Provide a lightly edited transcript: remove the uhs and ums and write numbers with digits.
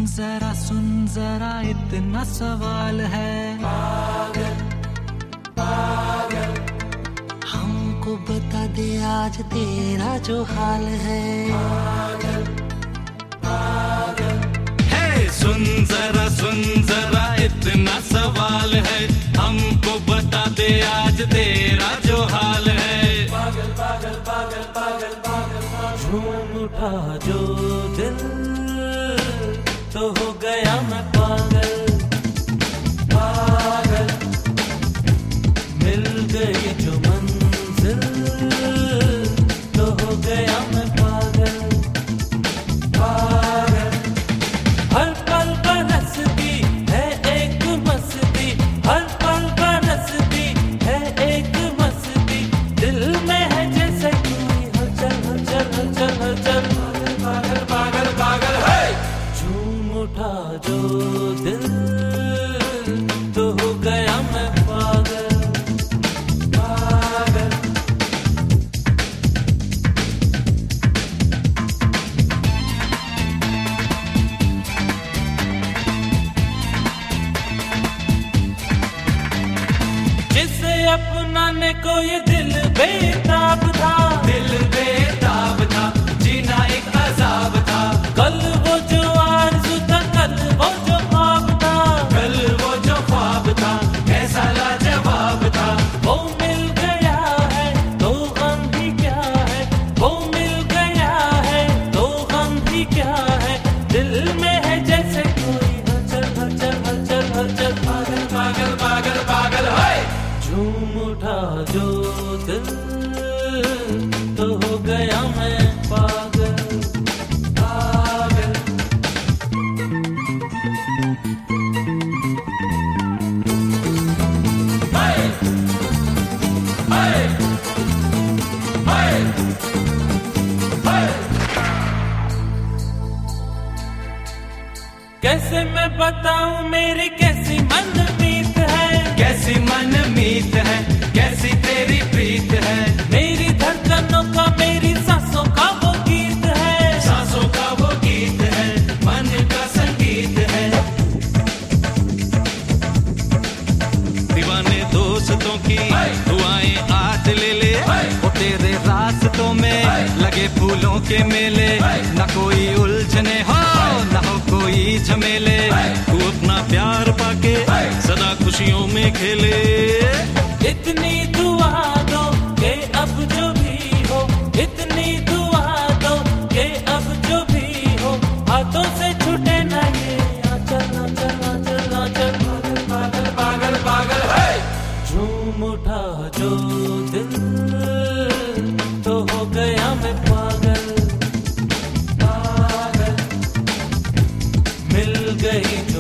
सुन जरा इतना सवाल है। पागल पागल हमको बता दे आज तेरा जो हाल है। पागल पागल हे सुन जरा इतना सवाल है, हमको बता दे आज तेरा जो हाल है। पागल पागल पागल पागल पागल झूम उठा जो दिल तो हो गया मैं पागल। पागल मिल गई जो मंजिल तो हो गया मैं पागल। पागल हर पल बरसती है एक मस्ती, हर पल बरसती है एक मस्ती, दिल में है जैसे कोई हलचल हलचल हलचल हलचल। पागल पागल पागल है झूम उठा जो दिल तो हो गया मैं पागल। पागल जिसे अपनाने को ये दिल बेताब था, दिल बेताब था, जीना एक अजाब था। कल वो जो आरज़ू था, कल वो जो ख्वाब था, कल वो जो ख्वाब था, कैसा लाजवाब था। वो मिल गया है तो गम भी क्या है, वो मिल गया है तो गम भी क्या है, दिल में है जैसे कोई हलचल हलचल हलचल हलचल। पागल पागल पागल पागल है झूम उठा जो दिल तो हो गया मैं पागल। पागल हाय हाय हाय हाय कैसे मैं बताऊं मेरी कैसी मनमीत है, कैसी मनमीत है, कैसी तेरी प्रीत है। मेरी धड़कनों का मेरी सांसों का वो गीत है, सांसों का वो गीत है, मन का संगीत है। दीवाने दोस्तों की दुआएं आज ले ले, वो तेरे रास्तों में लगे फूलों के मेले। न कोई उलझने हो न हो कोई झमेले, तू अपना प्यार पाके सदा खुशियों में खेले। इतनी दुआ दो कि अब जो भी हो, इतनी दुआ दो कि अब जो भी हो, हाथों से छूटे ना ये आंचल आंचल आंचल आंचल। पागल पागल पागल है झूम उठा जो दिल तो हो गया मैं पागल। पागल मिल गई